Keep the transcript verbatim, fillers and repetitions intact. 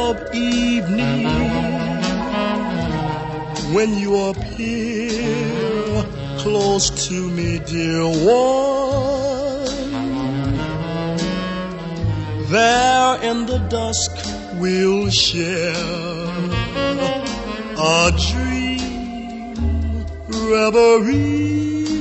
of evening, when you appear close to me, dear one, there in the dusk we'll share a dream reverie.